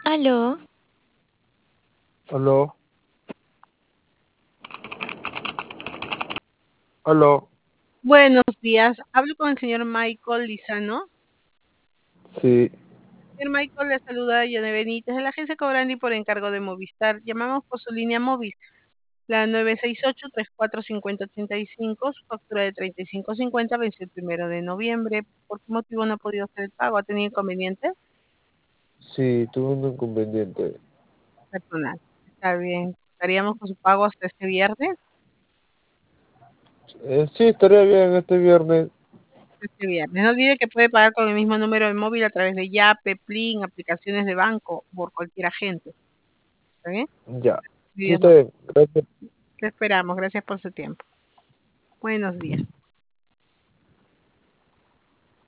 Aló, Aló, aló, Buenos días, hablo con el señor Michael Lizano. sí, Señor Michael, le saluda Yane Benítez de la agencia Cobrandi por encargo de Movistar. Llamamos por su línea móvil, la 968-345085. Su factura de 35.50 venció el 1 de noviembre. ¿Por qué motivo no ha podido hacer el pago? ¿Ha tenido inconveniente sí, tuve un inconveniente. personal? Está bien, estaríamos con su pago hasta este viernes. Sí, estaría bien este viernes. No olvide que puede pagar con el mismo número de móvil a través de Yape, Plin, aplicaciones de banco o por cualquier agente. ¿Está bien? Ya, sí, Días está no. bien. Gracias. Le esperamos. Gracias por su tiempo. Buenos días.